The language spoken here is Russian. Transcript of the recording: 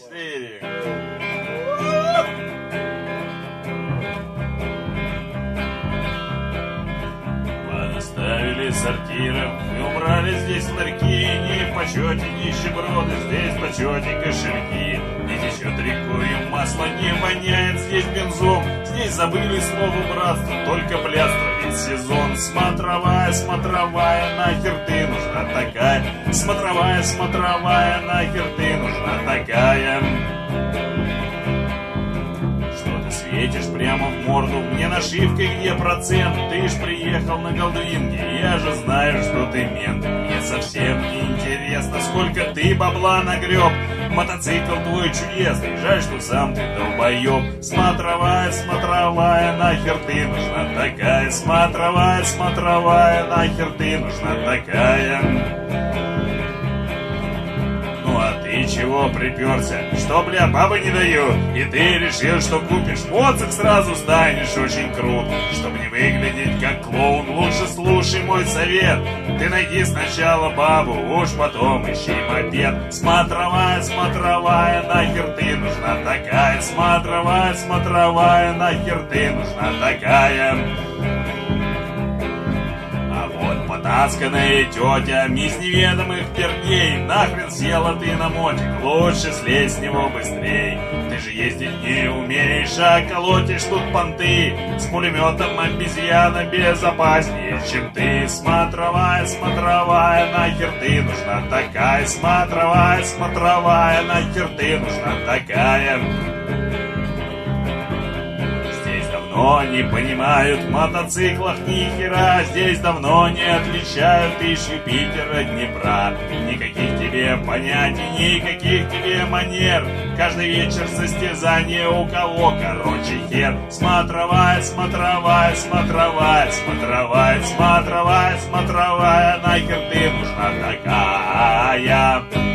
4. Понаставили сортиров и убрали здесь ларьки. Не в почете нищеброды, здесь в почете кошельки. Не течет рекой масло, не воняет здесь бензом. Здесь забыли слово братство, только блядство, ведь сезон. Смотровая, смотровая, нахер ты нужна такая. Смотровая, смотровая, нахер ты нужна такая. Что ты светишь прямо в морду, мне нашивкой где процент? Ты ж приехал на Голдвинге, я же знаю, что ты мент. Мне совсем не интересно, сколько ты бабла нагреб. Мотоцикл твой чудесный, жаль, что сам ты долбоеб. Смотровая, смотровая, нахер ты нужна такая. Смотровая, смотровая, нахер ты нужна такая. Ну а ты чего приперся? Что, бля, бабы не дают? И ты решил, что купишь моцик, сразу станешь очень крут. Чтобы не выглядеть как клоун, лучше слушай мой совет. Ты найди сначала бабу, уж потом ищи мопед. Смотровая, смотровая, нахер ты нужна такая. Смотровая, смотровая, нахер ты нужна такая. Потасканная тетя из неведомых пердей. Нахрен села ты на мотик, лучше слезь с него быстрей. Ты же ездить не умеешь, а колотишь тут понты. С пулеметом обезьяна безопаснее, чем ты. Смотровая, смотровая, нахер ты нужна такая. Смотровая, смотровая, нахер ты нужна такая. Но не понимают в мотоциклах ни хера. Здесь давно не отличают из Юпитера, Днепра. Никаких тебе понятий, никаких тебе манер. Каждый вечер состязание у кого короче хер. Смотровая, смотровая, смотровая, смотровая, смотровая, смотровая, нахер ты нужна такая.